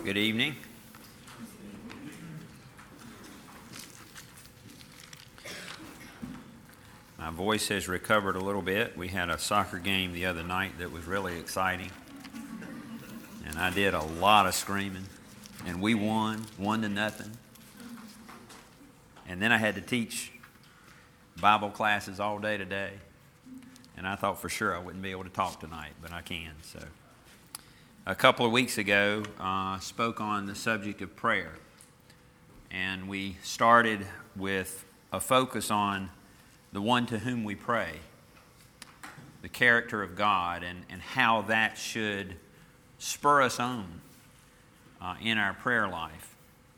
Good evening. My voice has recovered a little bit. We had a soccer game the other night that was really exciting. And I did a lot of screaming. And we won 1-0. And then I had to teach Bible classes all day today. And I thought for sure I wouldn't be able to talk tonight, but I can. So, a couple of weeks ago, spoke on the subject of prayer. And we started with a focus on the one to whom we pray, the character of God, and how that should spur us on in our prayer life.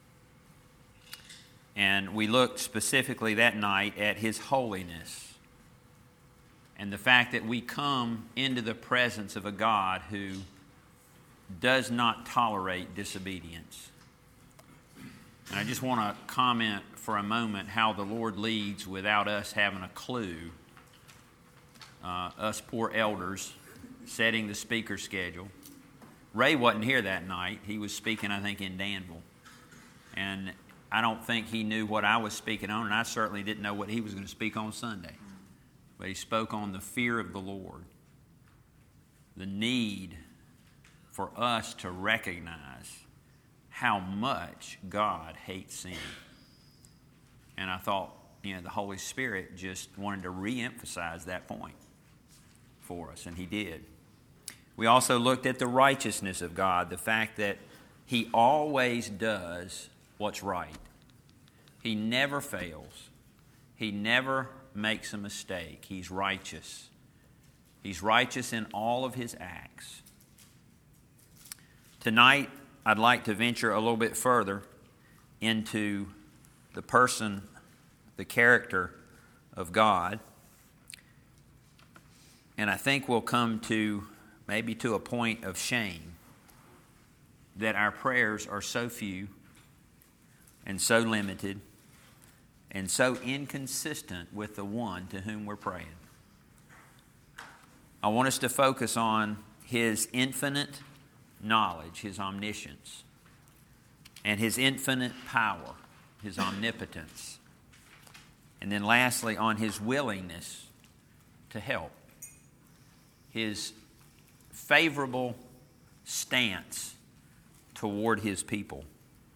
And we looked specifically that night at His holiness and the fact that we come into the presence of a God who does not tolerate disobedience. And I just want to comment for a moment how the Lord leads without us having a clue. Us poor elders setting the speaker schedule. Ray wasn't here that night. He was speaking, I think, in Danville. And I don't think he knew what I was speaking on, and I certainly didn't know what he was going to speak on Sunday. But he spoke on the fear of the Lord, the need for us to recognize how much God hates sin. And I thought, the Holy Spirit just wanted to re-emphasize that point for us, and He did. We also looked at the righteousness of God, the fact that He always does what's right. He never fails. He never makes a mistake. He's righteous. He's righteous in all of His acts. Tonight, I'd like to venture a little bit further into the person, the character of God. And I think we'll come to maybe to a point of shame that our prayers are so few and so limited and so inconsistent with the one to whom we're praying. I want us to focus on His infinite knowledge, His omniscience, and His infinite power, His omnipotence. And then lastly, on His willingness to help, His favorable stance toward His people.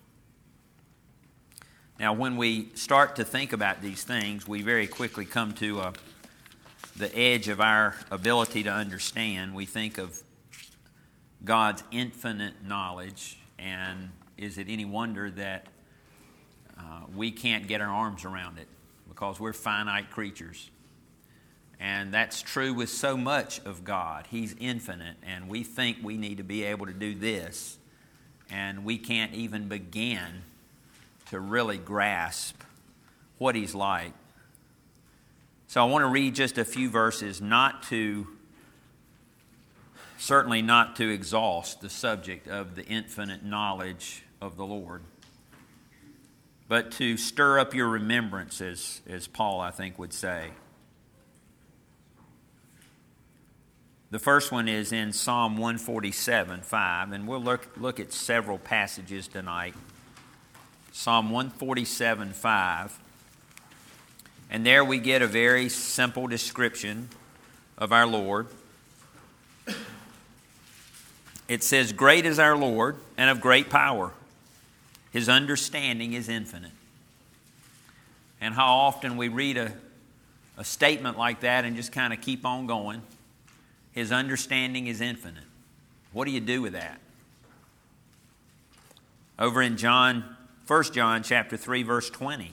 Now, when we start to think about these things, we very quickly come to the edge of our ability to understand. We think of God's infinite knowledge, and is it any wonder that we can't get our arms around it because we're finite creatures. And that's true with so much of God. He's infinite, and we think we need to be able to do this, and we can't even begin to really grasp what He's like. So I want to read just a few verses, certainly not to exhaust the subject of the infinite knowledge of the Lord, but to stir up your remembrance, as Paul, I think, would say. The first one is in Psalm 147:5, and we'll look at several passages tonight. Psalm 147:5, and there we get a very simple description of our Lord. It says, "Great is our Lord, and of great power. His understanding is infinite." And how often we read a statement like that and just kind of keep on going. His understanding is infinite. What do you do with that? Over in 1 John chapter 3, verse 20,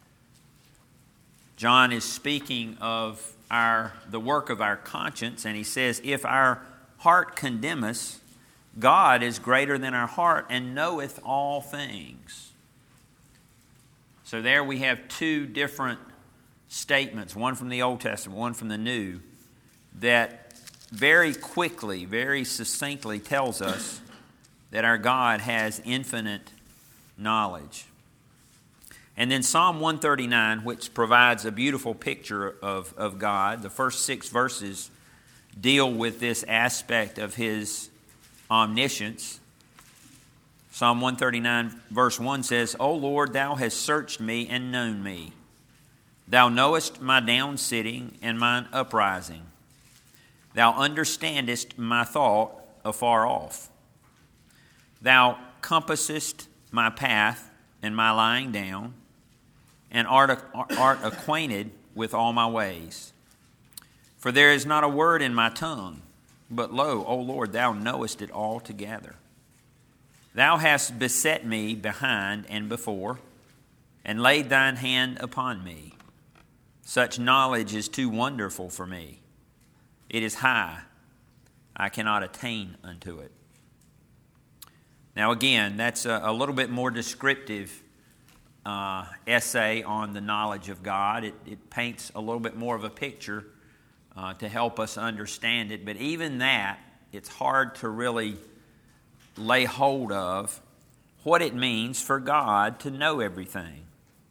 John is speaking of the work of our conscience, and he says, "If our heart condemn us, God is greater than our heart and knoweth all things." So there we have two different statements, one from the Old Testament, one from the New, that very quickly, very succinctly tells us that our God has infinite knowledge. And then Psalm 139, which provides a beautiful picture of God. The first 6 verses deal with this aspect of His omniscience. Psalm 139 verse 1 says, O Lord, thou hast searched me and known me. Thou knowest my down sitting and mine uprising. Thou understandest my thought afar off. Thou compassest my path and my lying down, and art acquainted with all my ways. For there is not a word in my tongue, but lo, O Lord, thou knowest it altogether. Thou hast beset me behind and before, and laid thine hand upon me. Such knowledge is too wonderful for me. It is high. I cannot attain unto it. Now again, that's a little bit more descriptive essay on the knowledge of God. It paints a little bit more of a picture to help us understand it. But even that, it's hard to really lay hold of what it means for God to know everything.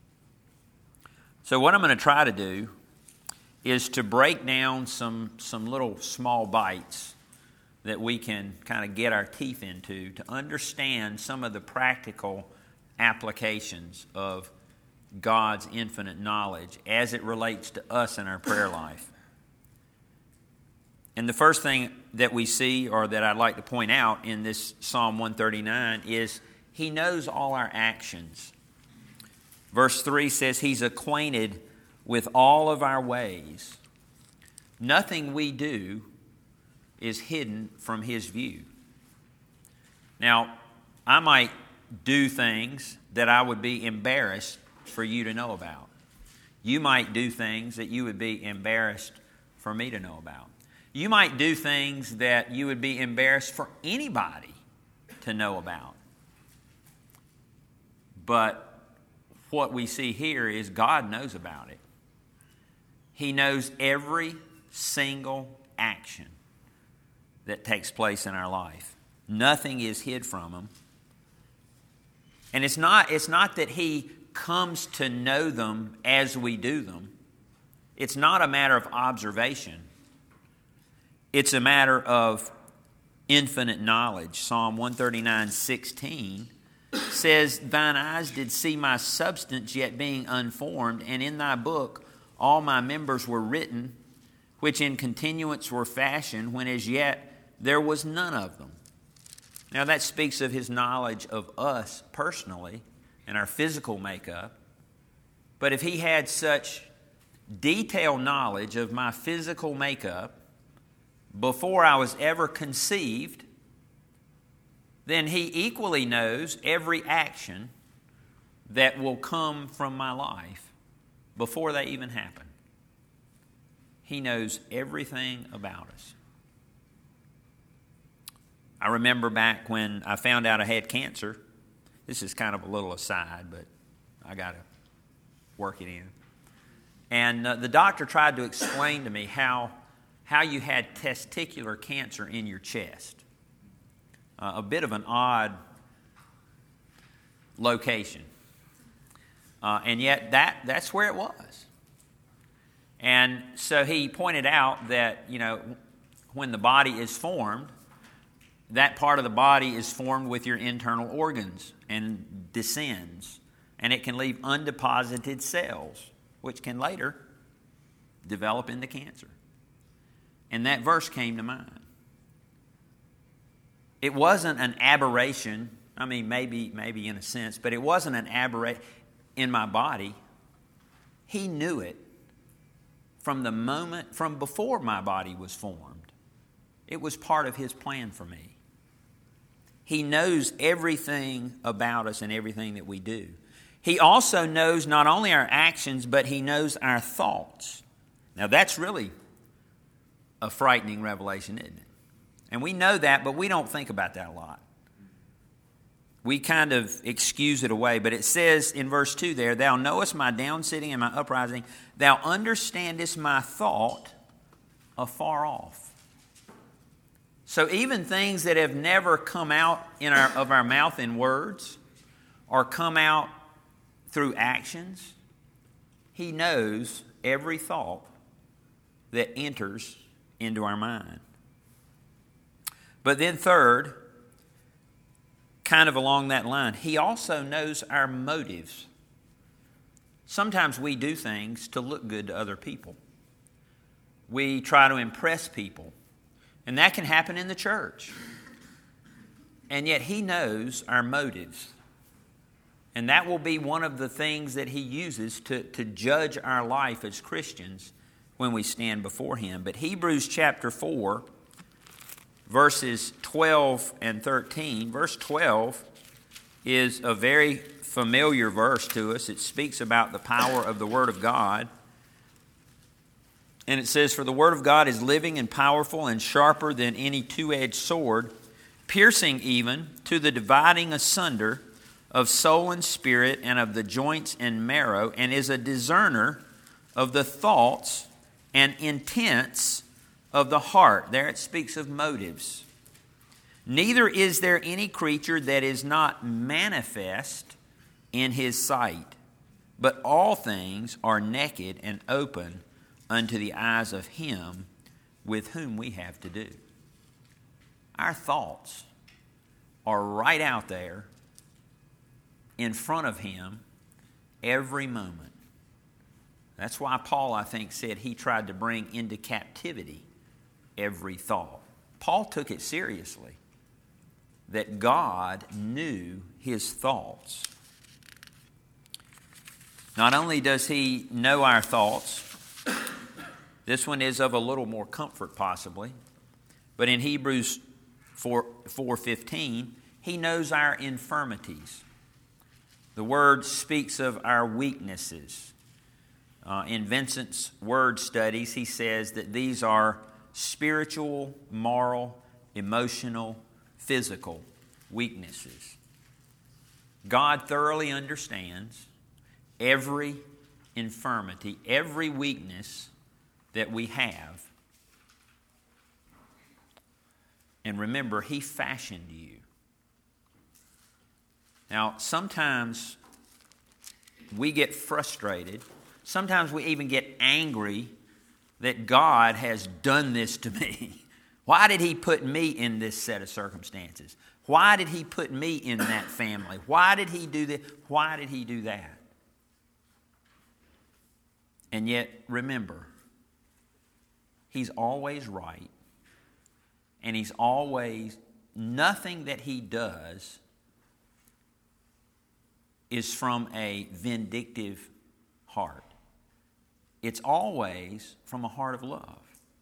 So what I'm going to try to do is to break down some little small bites that we can kind of get our teeth into to understand some of the practical applications of God's infinite knowledge as it relates to us in our prayer life. And the first thing that we see, or that I'd like to point out in this Psalm 139, is He knows all our actions. Verse 3 says He's acquainted with all of our ways. Nothing we do is hidden from His view. Now, I might do things that I would be embarrassed for you to know about. You might do things that you would be embarrassed for me to know about. You might do things that you would be embarrassed for anybody to know about. But what we see here is God knows about it. He knows every single action that takes place in our life. Nothing is hid from Him. And it's not that He comes to know them as we do them. It's not a matter of observation. It's a matter of infinite knowledge. Psalm 139:16 says, Thine eyes did see my substance yet being unformed, and in thy book all my members were written, which in continuance were fashioned, when as yet there was none of them. Now that speaks of His knowledge of us personally and our physical makeup. But if He had such detailed knowledge of my physical makeup before I was ever conceived, then He equally knows every action that will come from my life before they even happen. He knows everything about us. I remember back when I found out I had cancer. This is kind of a little aside, but I got to work it in. And the doctor tried to explain to me how you had testicular cancer in your chest. A bit of an odd location. And yet that's where it was. And so he pointed out that, when the body is formed, that part of the body is formed with your internal organs and descends. And it can leave undeposited cells, which can later develop into cancer. And that verse came to mind. It wasn't an aberration. I mean, maybe in a sense, but it wasn't an aberration in my body. He knew it from before my body was formed. It was part of His plan for me. He knows everything about us and everything that we do. He also knows not only our actions, but He knows our thoughts. Now that's really a frightening revelation, isn't it? And we know that, but we don't think about that a lot. We kind of excuse it away. But it says in verse 2 there, Thou knowest my down sitting and my uprising. Thou understandest my thought afar off. So even things that have never come out of our mouth in words or come out through actions, He knows every thought that enters into our mind. But then third, kind of along that line, He also knows our motives. Sometimes we do things to look good to other people. We try to impress people. And that can happen in the church. And yet He knows our motives. And that will be one of the things that He uses to judge our life as Christians when we stand before Him. But Hebrews chapter 4, verses 12 and 13. Verse 12 is a very familiar verse to us. It speaks about the power of the Word of God. And it says, "For the Word of God is living and powerful and sharper than any two-edged sword, piercing even to the dividing asunder of soul and spirit and of the joints and marrow, and is a discerner of the thoughts and intents of the heart." There it speaks of motives. "Neither is there any creature that is not manifest in His sight, but all things are naked and open unto the eyes of Him with whom we have to do." Our thoughts are right out there in front of Him every moment. That's why Paul, I think, said he tried to bring into captivity every thought. Paul took it seriously that God knew his thoughts. Not only does He know our thoughts, this one is of a little more comfort possibly, but in Hebrews 4:15, He knows our infirmities. The Word speaks of our weaknesses. In Vincent's word studies, he says that these are spiritual, moral, emotional, physical weaknesses. God thoroughly understands every infirmity, every weakness that we have. And remember, He fashioned you. Now, sometimes we get frustrated. Sometimes we even get angry that God has done this to me. Why did He put me in this set of circumstances? Why did He put me in that family? Why did He do this? Why did He do that? And yet, remember, He's always right. And He's always, nothing that He does is from a vindictive heart. It's always from a heart of love.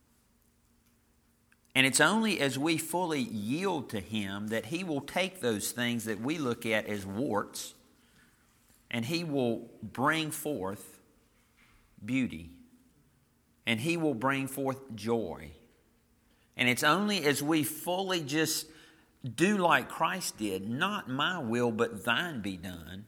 And it's only as we fully yield to Him that He will take those things that we look at as warts and He will bring forth beauty. And He will bring forth joy. And it's only as we fully just do like Christ did, "Not my will, but thine be done,"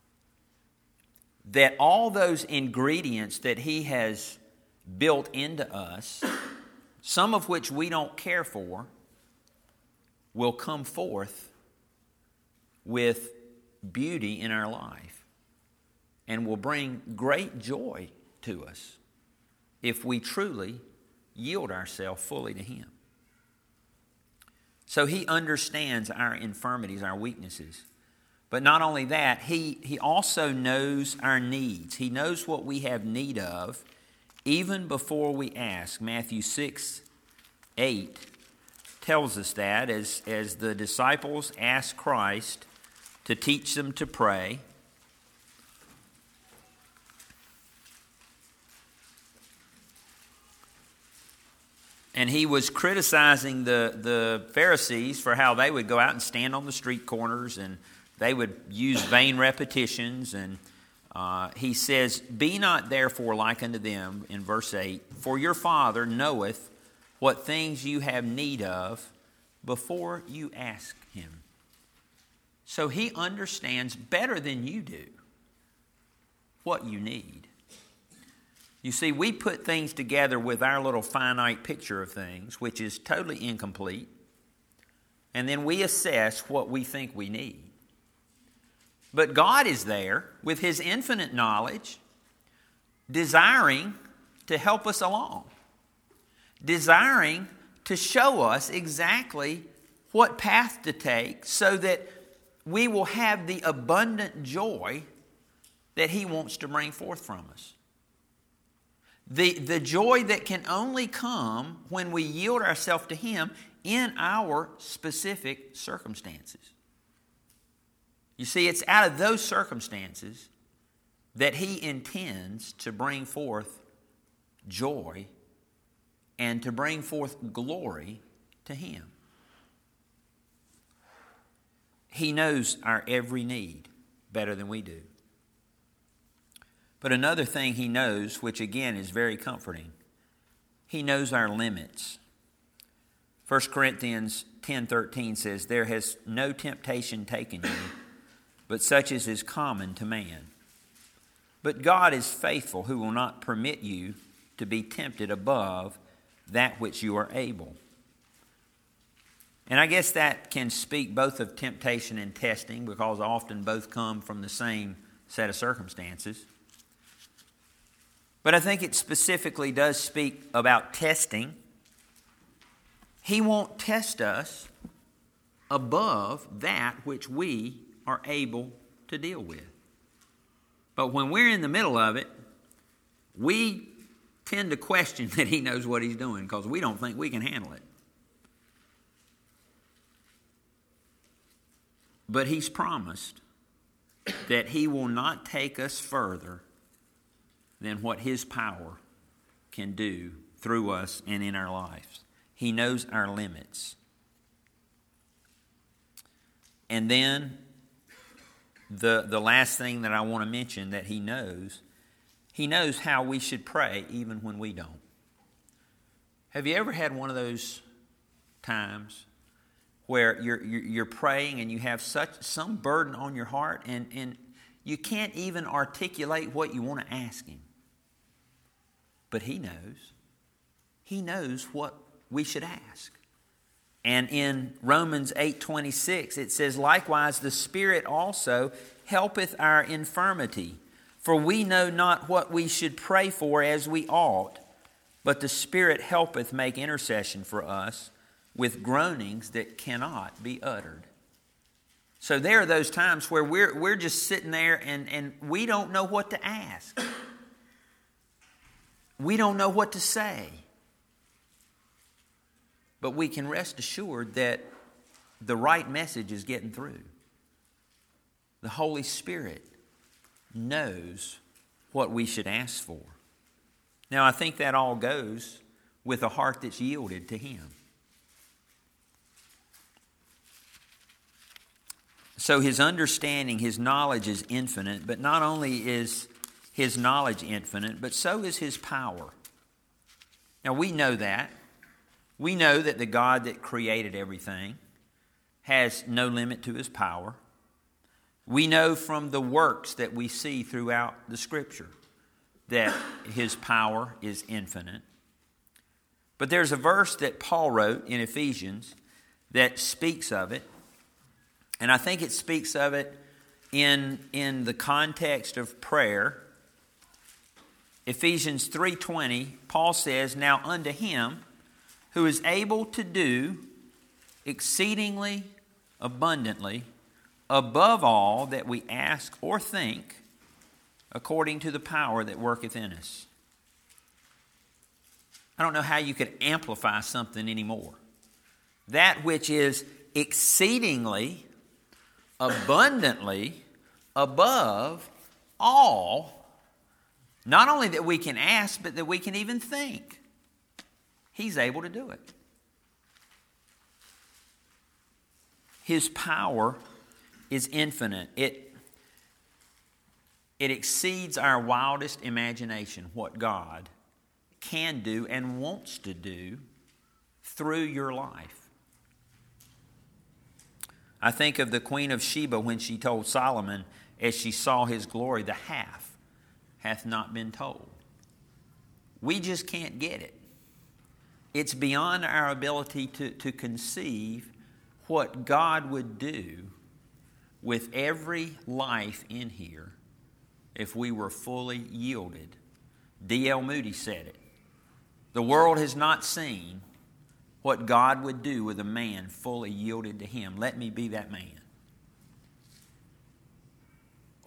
that all those ingredients that He has built into us, some of which we don't care for, will come forth with beauty in our life and will bring great joy to us if we truly yield ourselves fully to Him. So He understands our infirmities, our weaknesses. But not only that, He also knows our needs. He knows what we have need of even before we ask. Matthew 6:8 tells us that as the disciples asked Christ to teach them to pray. And He was criticizing the Pharisees for how they would go out and stand on the street corners and they would use vain repetitions. And He says, "Be not therefore like unto them," in verse 8, "for your Father knoweth what things you have need of before you ask Him." So He understands better than you do what you need. You see, we put things together with our little finite picture of things, which is totally incomplete, and then we assess what we think we need. But God is there with His infinite knowledge, desiring to help us along, desiring to show us exactly what path to take so that we will have the abundant joy that He wants to bring forth from us. The joy that can only come when we yield ourselves to Him in our specific circumstances. You see, it's out of those circumstances that He intends to bring forth joy and to bring forth glory to Him. He knows our every need better than we do. But another thing He knows, which again is very comforting, He knows our limits. 1 Corinthians 10:13 says, "There has no temptation taken you, but such as is common to man. But God is faithful, who will not permit you to be tempted above that which you are able." And I guess that can speak both of temptation and testing, because often both come from the same set of circumstances. But I think it specifically does speak about testing. He won't test us above that which we are able to deal with. But when we're in the middle of it, we tend to question that He knows what He's doing, because we don't think we can handle it. But He's promised that He will not take us further than what His power can do through us and in our lives. He knows our limits. And then the last thing that I want to mention that He knows how we should pray even when we don't. Have you ever had one of those times where you're praying and you have some burden on your heart and you can't even articulate what you want to ask Him? But He knows. He knows what we should ask. And in Romans 8:26 it says, "Likewise the Spirit also helpeth our infirmity. For we know not what we should pray for as we ought, but the Spirit helpeth make intercession for us with groanings that cannot be uttered." So there are those times where we're just sitting there and we don't know what to ask. We don't know what to say. But we can rest assured that the right message is getting through. The Holy Spirit knows what we should ask for. Now, I think that all goes with a heart that's yielded to Him. So His understanding, His knowledge is infinite, but not only is His knowledge infinite, but so is His power. Now, we know that. We know that the God that created everything has no limit to His power. We know from the works that we see throughout the Scripture that His power is infinite. But there's a verse that Paul wrote in Ephesians that speaks of it. And I think it speaks of it in the context of prayer. Ephesians 3:20, Paul says, "Now unto Him who is able to do exceedingly abundantly above all that we ask or think, according to the power that worketh in us." I don't know how you could amplify something anymore. That which is exceedingly abundantly above all, not only that we can ask, but that we can even think. He's able to do it. His power is infinite. It exceeds our wildest imagination what God can do and wants to do through your life. I think of the Queen of Sheba when she told Solomon, as she saw his glory, the half hath not been told. We just can't get it. It's beyond our ability to conceive what God would do with every life in here if we were fully yielded. D.L. Moody said it. The world has not seen what God would do with a man fully yielded to Him. Let me be that man.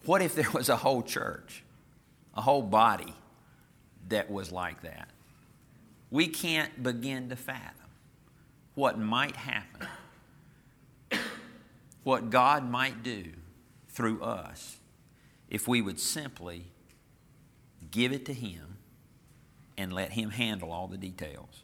What if there was a whole church, a whole body that was like that? We can't begin to fathom what might happen, what God might do through us if we would simply give it to Him and let Him handle all the details.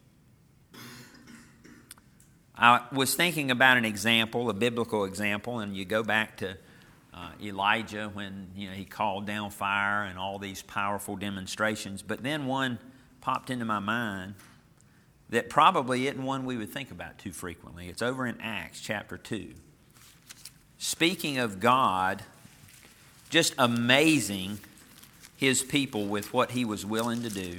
I was thinking about an example, a biblical example, and you go back to Elijah when he called down fire and all these powerful demonstrations. But then one popped into my mind that probably isn't one we would think about too frequently. It's over in Acts chapter 2. Speaking of God, just amazing His people with what He was willing to do.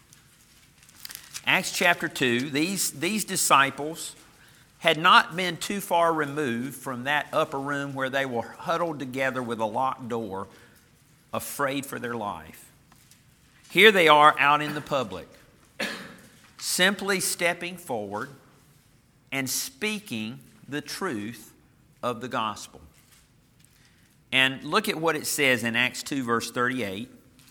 Acts chapter 2, these disciples had not been too far removed from that upper room where they were huddled together with a locked door, afraid for their life. Here they are out in the public, simply stepping forward and speaking the truth of the gospel. And look at what it says in Acts 2, verse 38.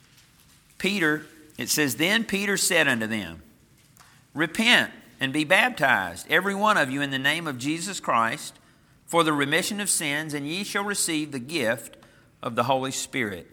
It says, "Then Peter said unto them, Repent and be baptized, every one of you, in the name of Jesus Christ, for the remission of sins, and ye shall receive the gift of the Holy Spirit."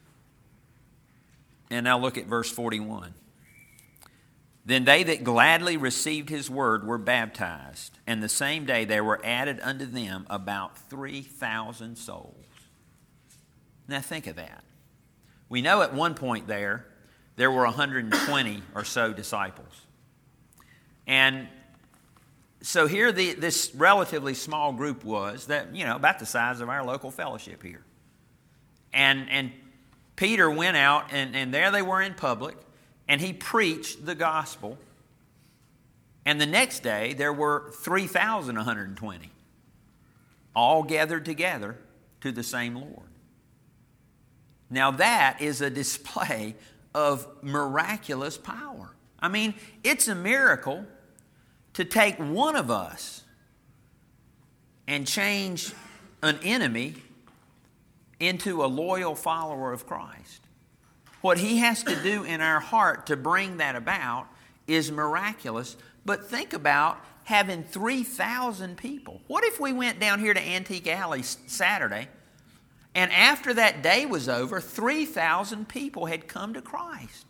And now look at verse 41. "Then they that gladly received His word were baptized, and the same day there were added unto them about 3,000 souls." Now think of that. We know at one point there were 120 or so disciples. And so here this relatively small group was, that about the size of our local fellowship here. And Peter went out, and there they were in public, and he preached the gospel. And the next day there were 3,120, all gathered together to the same Lord. Now that is a display of miraculous power. I mean, it's a miracle to take one of us and change an enemy into a loyal follower of Christ. What He has to do in our heart to bring that about is miraculous. But think about having 3,000 people. What if we went down here to Antique Alley Saturday, and after that day was over, 3,000 people had come to Christ?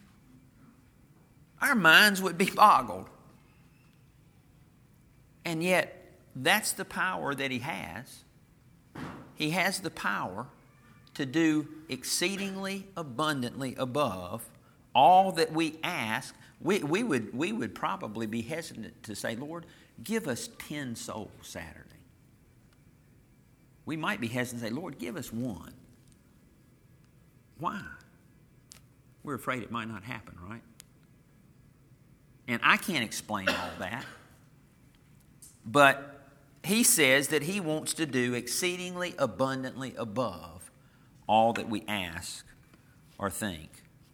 Our minds would be boggled. And yet, that's the power that He has. He has the power to do exceedingly abundantly above all that we ask. We would probably be hesitant to say, "Lord, give us 10 souls Saturday." We might be hesitant to say, "Lord, give us 1. Why? We're afraid it might not happen, right? And I can't explain all that. But He says that He wants to do exceedingly abundantly above all that we ask or think.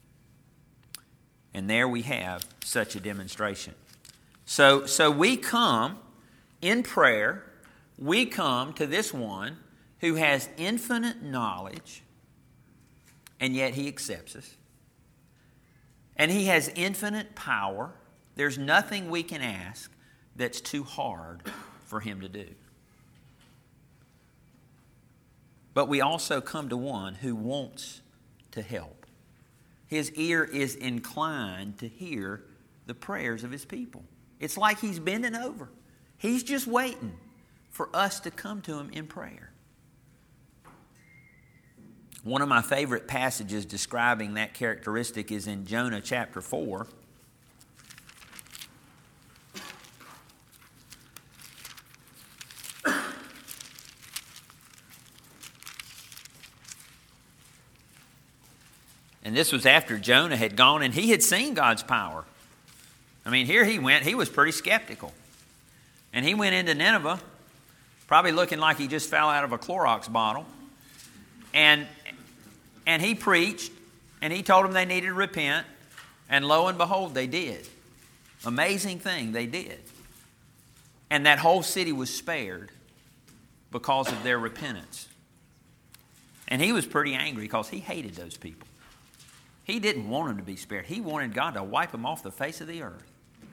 And there we have such a demonstration. So we come in prayer, we come to this one who has infinite knowledge, and yet He accepts us. And He has infinite power. There's nothing we can ask that's too hard for Him to do. But we also come to one who wants to help. His ear is inclined to hear the prayers of His people. It's like He's bending over. He's just waiting for us to come to Him in prayer. One of my favorite passages describing that characteristic is in Jonah chapter 4. And this was after Jonah had gone and he had seen God's power. I mean, here he went. He was pretty skeptical. And he went into Nineveh, probably looking like he just fell out of a Clorox bottle. And he preached, and he told them they needed to repent. And lo and behold, they did. Amazing thing, they did. And that whole city was spared because of their repentance. And he was pretty angry because he hated those people. He didn't want them to be spared. He wanted God to wipe them off the face of the earth.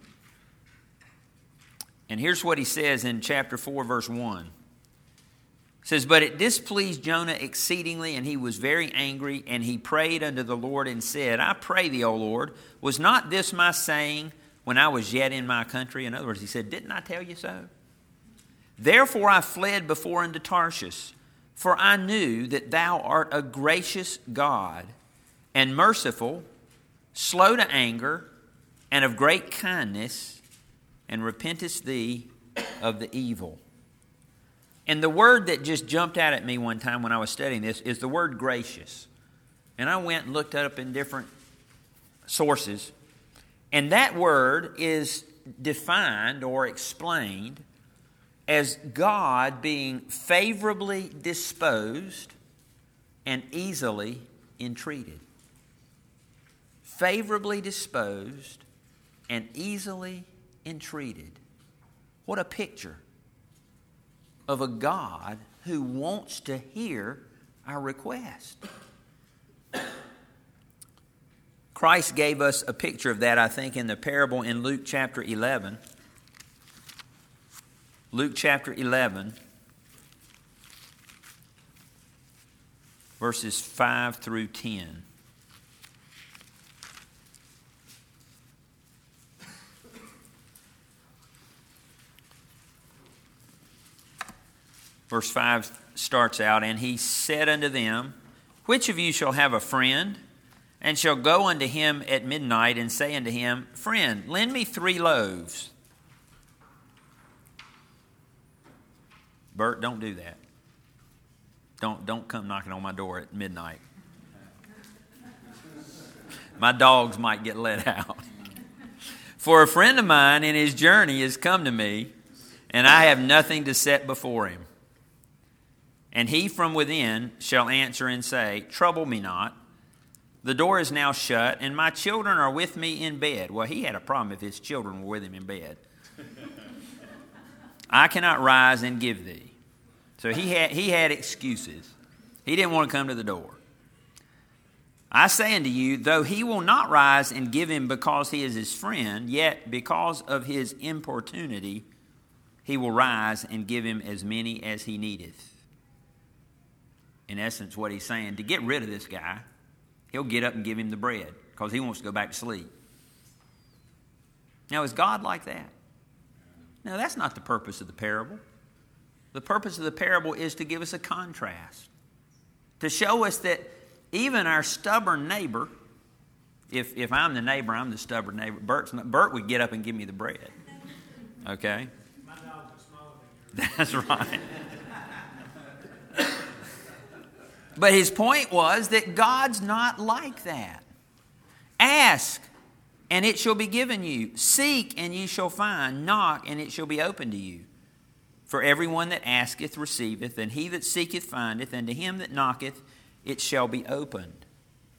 And here's what he says in chapter 4, verse 1. It says, "But it displeased Jonah exceedingly, and he was very angry, and he prayed unto the Lord and said, I pray thee, O Lord, was not this my saying when I was yet in my country?" In other words, he said, "Didn't I tell you so? Therefore I fled before unto Tarshish, for I knew that thou art a gracious God, and merciful, slow to anger, and of great kindness, and repentest thee of the evil." And the word that just jumped out at me one time when I was studying this is the word gracious. And I went and looked it up in different sources. And that word is defined or explained as God being favorably disposed and easily entreated. Favorably disposed and easily entreated. What a picture of a God who wants to hear our request. Christ gave us a picture of that, I think, in the parable in Luke chapter 11. Luke chapter 11, verses 5 through 10. Verse 5 starts out, "And he said unto them, Which of you shall have a friend, and shall go unto him at midnight, and say unto him, Friend, lend me 3 loaves. Bert, don't do that. Don't come knocking on my door at midnight. My dogs might get let out. "For a friend of mine in his journey is come to me, and I have nothing to set before him. And he from within shall answer and say, Trouble me not. The door is now shut, and my children are with me in bed." Well, he had a problem if his children were with him in bed. "I cannot rise and give thee." So he had excuses. He didn't want to come to the door. "I say unto you, though he will not rise and give him because he is his friend, yet because of his importunity, he will rise and give him as many as he needeth." In essence, what he's saying, to get rid of this guy, he'll get up and give him the bread because he wants to go back to sleep. Now, is God like that? No, that's not the purpose of the parable. The purpose of the parable is to give us a contrast, to show us that even our stubborn neighbor, if I'm the neighbor, I'm the stubborn neighbor. Bert would get up and give me the bread. Okay? My dogs are smaller than yours. That's right. But his point was that God's not like that. "Ask, and it shall be given you. Seek, and ye shall find. Knock, and it shall be opened to you. For everyone that asketh receiveth, and he that seeketh findeth, and to him that knocketh it shall be opened."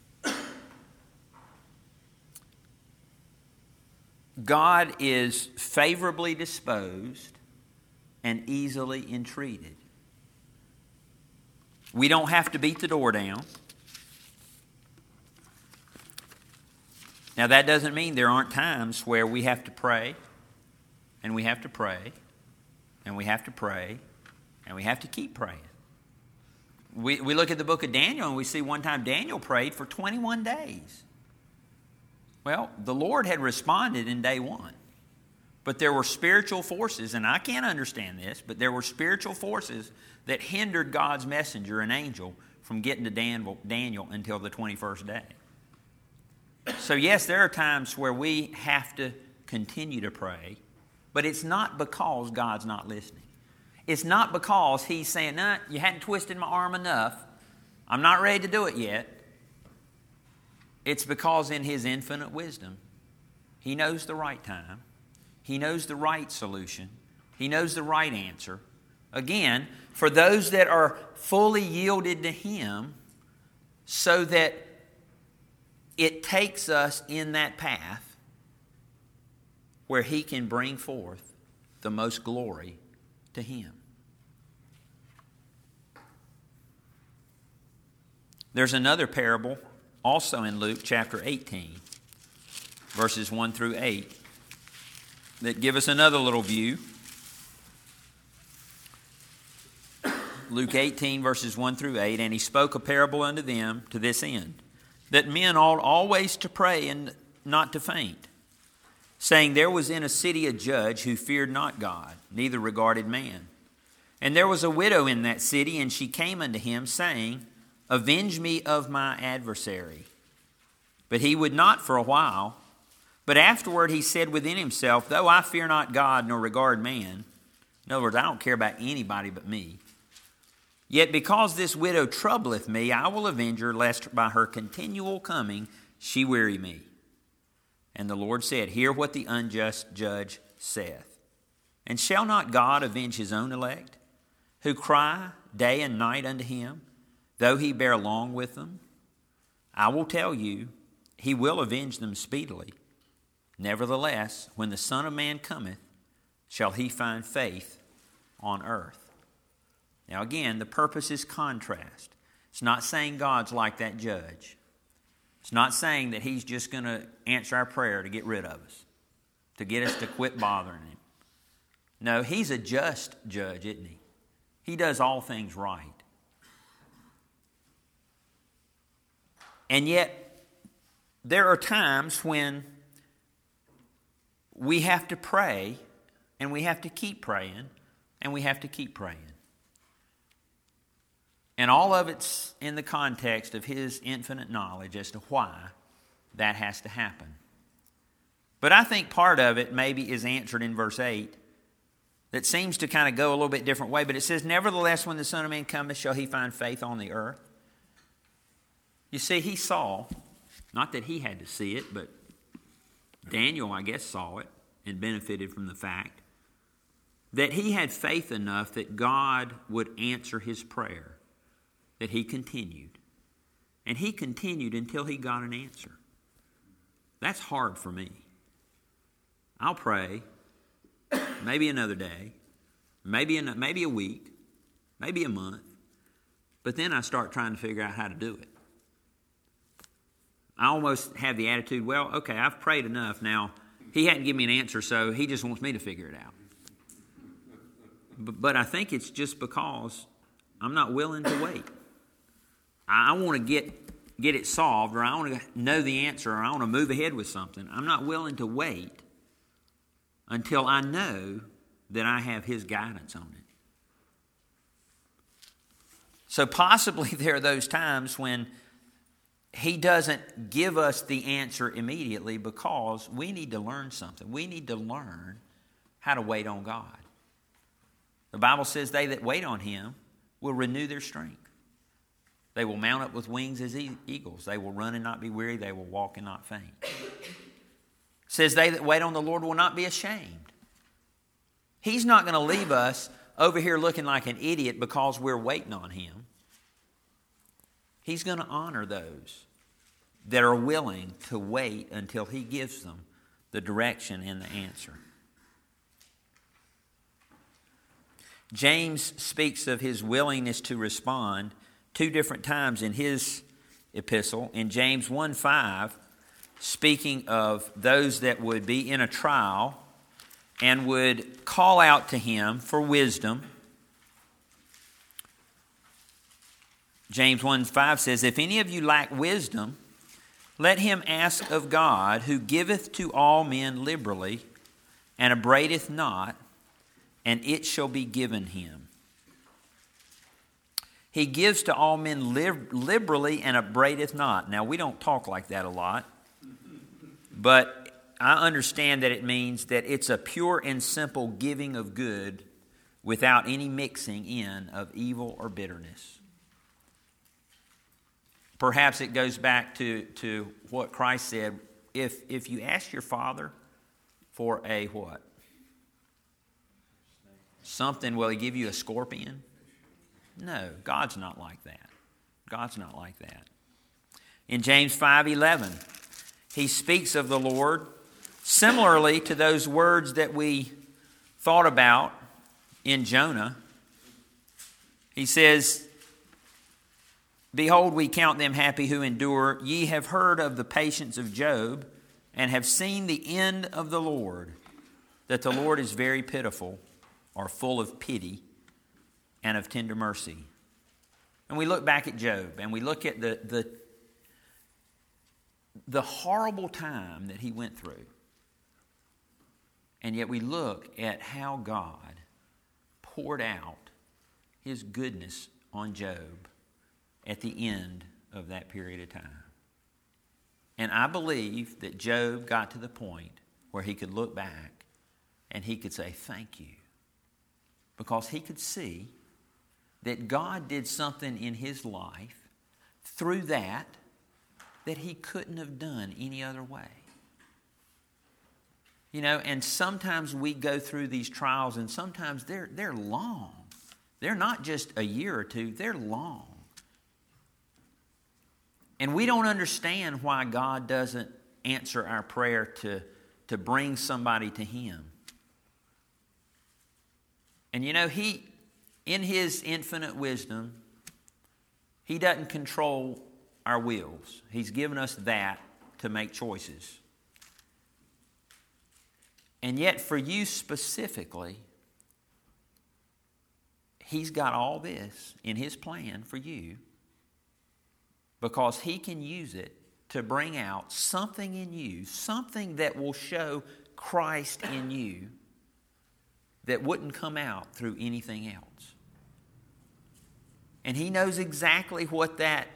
God is favorably disposed and easily entreated. We don't have to beat the door down. Now, that doesn't mean there aren't times where we have to pray, and we have to pray, and we have to pray, and we have to keep praying. We look at the book of Daniel, and we see one time Daniel prayed for 21 days. Well, the Lord had responded in day 1. But there were spiritual forces, and I can't understand this, but there were spiritual forces that hindered God's messenger, an angel, from getting to Daniel until the 21st day. So yes, there are times where we have to continue to pray, but it's not because God's not listening. It's not because he's saying, "No, you hadn't twisted my arm enough. I'm not ready to do it yet." It's because in his infinite wisdom, he knows the right time. He knows the right solution. He knows the right answer. Again, for those that are fully yielded to him, so that it takes us in that path where he can bring forth the most glory to him. There's another parable also in Luke chapter 18, verses 1 through 8, that give us another little view. Luke 18, verses 1 through 8, and he spoke a parable unto them to this end, that men ought always to pray and not to faint, saying, there was in a city a judge who feared not God, neither regarded man. And there was a widow in that city, and she came unto him, saying, avenge me of my adversary. But he would not for a while. But afterward he said within himself, though I fear not God nor regard man, in other words, I don't care about anybody but me, yet because this widow troubleth me, I will avenge her, lest by her continual coming she weary me. And the Lord said, hear what the unjust judge saith. And shall not God avenge his own elect, who cry day and night unto him, though he bear long with them? I will tell you, he will avenge them speedily. Nevertheless, when the Son of Man cometh, shall he find faith on earth? Now again, the purpose is contrast. It's not saying God's like that judge. It's not saying that he's just going to answer our prayer to get rid of us, to get us to quit bothering him. No, he's a just judge, isn't he? He does all things right. And yet, there are times when we have to pray, and we have to keep praying, and we have to keep praying. And all of it's in the context of his infinite knowledge as to why that has to happen. But I think part of it maybe is answered in verse 8 that seems to kind of go a little bit different way. But it says, nevertheless, when the Son of Man cometh, shall he find faith on the earth? You see, he saw, not that he had to see it, but Daniel, I guess, saw it and benefited from the fact that he had faith enough that God would answer his prayer, that he continued. And he continued until he got an answer. That's hard for me. I'll pray, maybe another day, maybe a week, maybe a month, but then I start trying to figure out how to do it. I almost have the attitude, well, okay, I've prayed enough. Now, he hadn't given me an answer, so he just wants me to figure it out. But I think it's just because I'm not willing to wait. I want to get it solved, or I want to know the answer, or I want to move ahead with something. I'm not willing to wait until I know that I have his guidance on it. So possibly there are those times when he doesn't give us the answer immediately because we need to learn something. We need to learn how to wait on God. The Bible says they that wait on him will renew their strength. They will mount up with wings as eagles. They will run and not be weary. They will walk and not faint. It says they that wait on the Lord will not be ashamed. He's not going to leave us over here looking like an idiot because we're waiting on him. He's going to honor those that are willing to wait until he gives them the direction and the answer. James speaks of his willingness to respond 2 different times in his epistle. In James 1:5, speaking of those that would be in a trial and would call out to him for wisdom. James 1:5 says, if any of you lack wisdom, let him ask of God, who giveth to all men liberally, and upbraideth not, and it shall be given him. He gives to all men liberally and upbraideth not. Now, we don't talk like that a lot, but I understand that it means that it's a pure and simple giving of good without any mixing in of evil or bitterness. Perhaps it goes back to what Christ said. If you ask your Father for a what? Something, will he give you a scorpion? No, God's not like that. God's not like that. In James 5:11, he speaks of the Lord similarly to those words that we thought about in Jonah. He says, Behold, we count them happy who endure. Ye have heard of the patience of Job, and have seen the end of the Lord, that the Lord is very pitiful, or full of pity, and of tender mercy. And we look back at Job, and we look at the horrible time that he went through. And yet we look at how God poured out His goodness on Job at the end of that period of time. And I believe that Job got to the point where he could look back and he could say, thank you. Because he could see that God did something in his life through that he couldn't have done any other way. You know, and sometimes we go through these trials, and sometimes they're long. They're not just a year or two, they're long. And we don't understand why God doesn't answer our prayer to bring somebody to Him. And you know, He, in His infinite wisdom, He doesn't control our wills. He's given us that to make choices. And yet for you specifically, He's got all this in His plan for you because He can use it to bring out something in you, something that will show Christ in you that wouldn't come out through anything else. And He knows exactly what that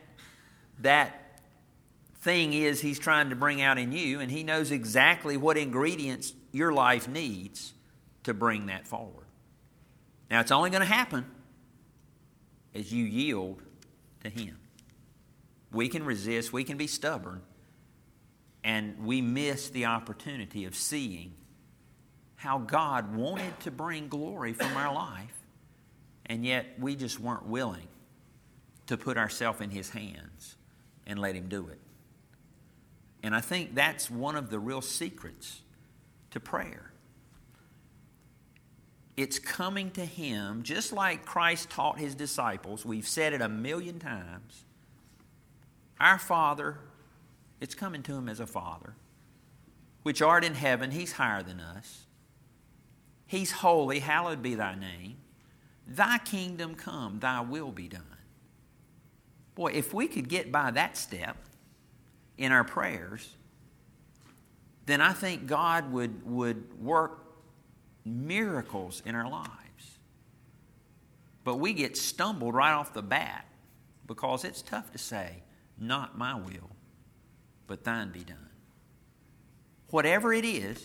thing is He's trying to bring out in you, and He knows exactly what ingredients your life needs to bring that forward. Now, it's only going to happen as you yield to Him. We can resist, we can be stubborn, and we miss the opportunity of seeing how God wanted to bring glory from our life, and yet we just weren't willing to put ourselves in His hands and let Him do it. And I think that's one of the real secrets to prayer. It's coming to Him just like Christ taught His disciples. We've said it 1,000,000 times. Our Father, it's coming to Him as a Father, which art in heaven. He's higher than us. He's holy, hallowed be Thy name. Thy kingdom come, Thy will be done. Boy, if we could get by that step in our prayers, then I think God would work miracles in our lives. But we get stumbled right off the bat because it's tough to say, not my will, but thine be done. Whatever it is,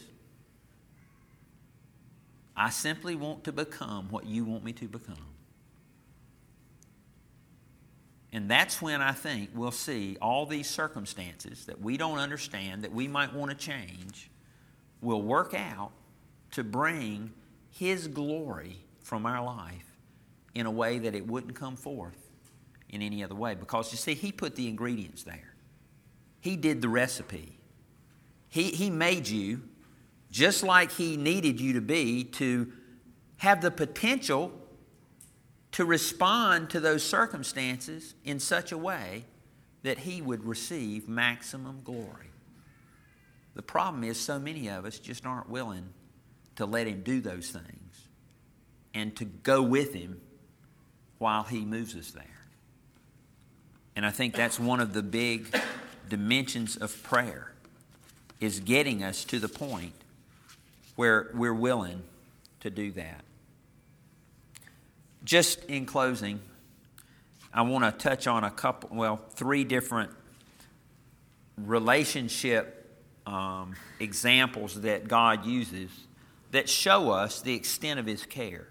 I simply want to become what you want me to become. And that's when I think we'll see all these circumstances that we don't understand, that we might want to change, will work out to bring His glory from our life in a way that it wouldn't come forth in any other way. Because you see, He put the ingredients there. He did the recipe. He made you just like He needed you to be to have the potential to respond to those circumstances in such a way that He would receive maximum glory. The problem is so many of us just aren't willing to let Him do those things and to go with Him while He moves us there. And I think that's one of the big dimensions of prayer, is getting us to the point where we're willing to do that. Just in closing, I want to touch on three different relationship examples that God uses that show us the extent of His care.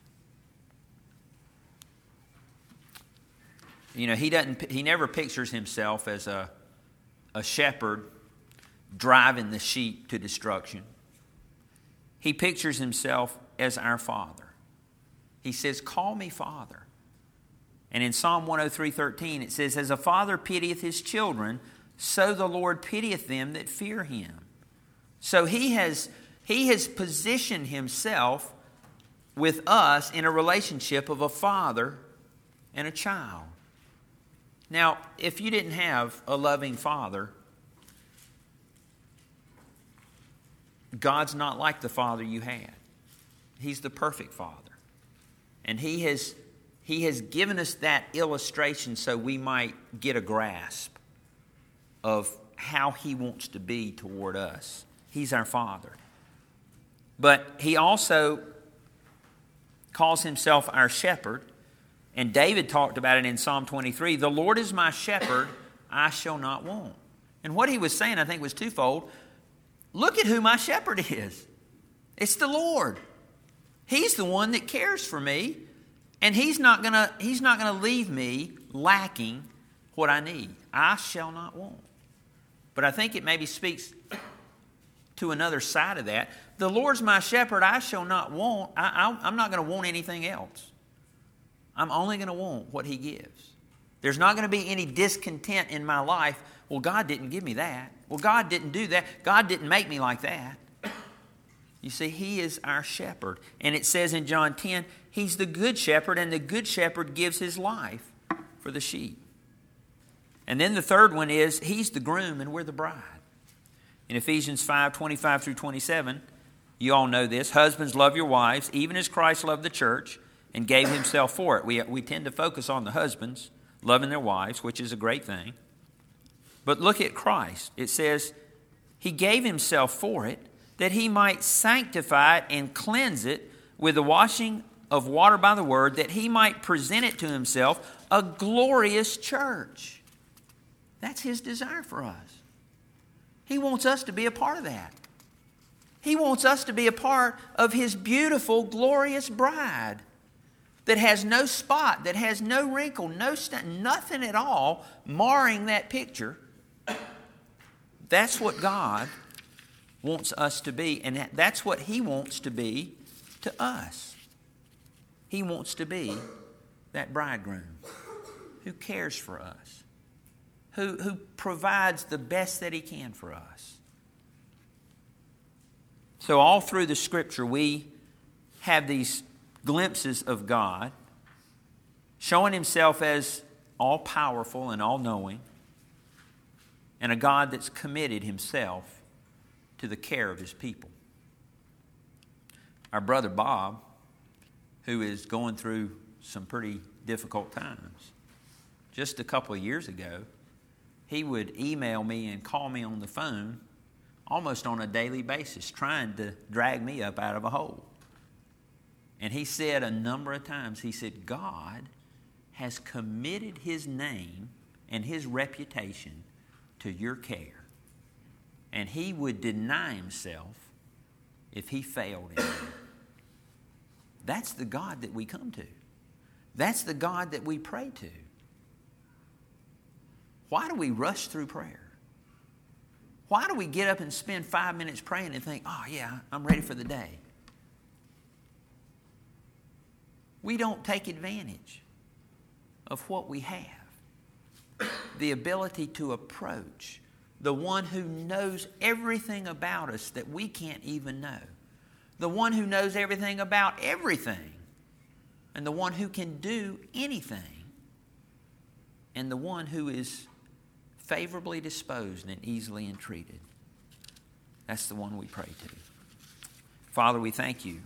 You know, He never pictures Himself as a shepherd driving the sheep to destruction. He pictures Himself as our Father. He says, call me Father. And in Psalm 103:13 it says, as a father pitieth his children, so the Lord pitieth them that fear Him. So He has positioned Himself with us in a relationship of a father and a child. Now, if you didn't have a loving Father, God's not like the Father you had. He's the perfect Father. And He has given us that illustration so we might get a grasp of how He wants to be toward us. He's our Father. But He also calls Himself our shepherd. And David talked about it in Psalm 23. The Lord is my shepherd, I shall not want. And what he was saying, I think, was twofold. Look at who my shepherd is. It's the Lord. He's the one that cares for me. And He's not gonna leave me lacking what I need. I shall not want. But I think it maybe speaks to another side of that. The Lord's my shepherd, I shall not want. I'm not going to want anything else. I'm only going to want what He gives. There's not going to be any discontent in my life. Well, God didn't give me that. Well, God didn't do that. God didn't make me like that. You see, He is our shepherd. And it says in John 10, He's the good shepherd, and the good shepherd gives his life for the sheep. And then the third one is, He's the groom and we're the bride. In Ephesians 5:25 through 27, you all know this. Husbands, love your wives, even as Christ loved the church and gave Himself for it. We tend to focus on the husbands loving their wives, which is a great thing. But look at Christ. It says, He gave Himself for it, that He might sanctify it and cleanse it with the washing of water by the word, that He might present it to Himself a glorious church. That's His desire for us. He wants us to be a part of that. He wants us to be a part of His beautiful, glorious bride that has no spot, that has no wrinkle, nothing at all marring that picture. That's what God wants us to be, and that's what He wants to be to us. He wants to be that bridegroom who cares for us, who provides the best that He can for us. So all through the Scripture, we have these glimpses of God showing Himself as all-powerful and all-knowing, and a God that's committed Himself to the care of His people. Our brother Bob, who is going through some pretty difficult times, just a couple of years ago, he would email me and call me on the phone almost on a daily basis, trying to drag me up out of a hole. And he said a number of times, he said, God has committed His name and His reputation to your care. And He would deny Himself if He failed in it. That's the God that we come to. That's the God that we pray to. Why do we rush through prayer? Why do we get up and spend 5 minutes praying and think, oh yeah, I'm ready for the day? We don't take advantage of what we have. The ability to approach the one who knows everything about us that we can't even know. The one who knows everything about everything. And the one who can do anything. And the one who is favorably disposed and easily entreated. That's the one we pray to. Father, we thank You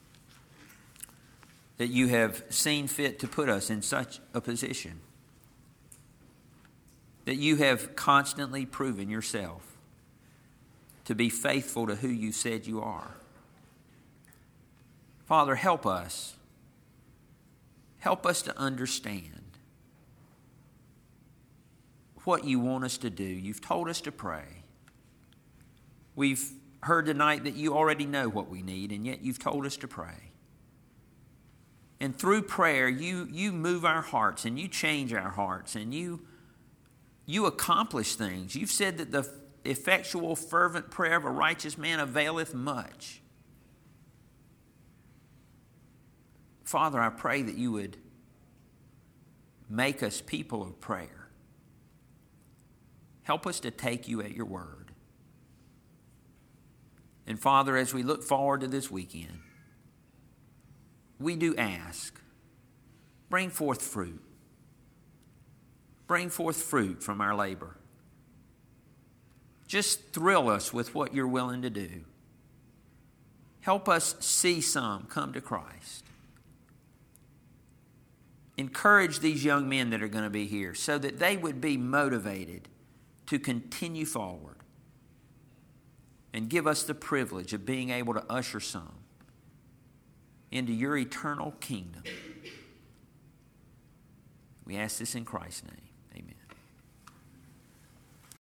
that You have seen fit to put us in such a position, that You have constantly proven Yourself to be faithful to who You said You are. Father, help us. Help us to understand what You want us to do. You've told us to pray. We've heard tonight that You already know what we need, and yet You've told us to pray. And through prayer, you move our hearts, and You change our hearts, and you accomplish things. You've said that the effectual, fervent prayer of a righteous man availeth much. Father, I pray that You would make us people of prayer. Help us to take You at Your word. And Father, as we look forward to this weekend, we do ask, bring forth fruit. bring forth fruit from our labor. Just thrill us with what you're willing to do. Help us see some come to Christ. Encourage these young men that are going to be here so that they would be motivated to continue forward. And give us the privilege of being able to usher some into your eternal kingdom. We ask this in Christ's name.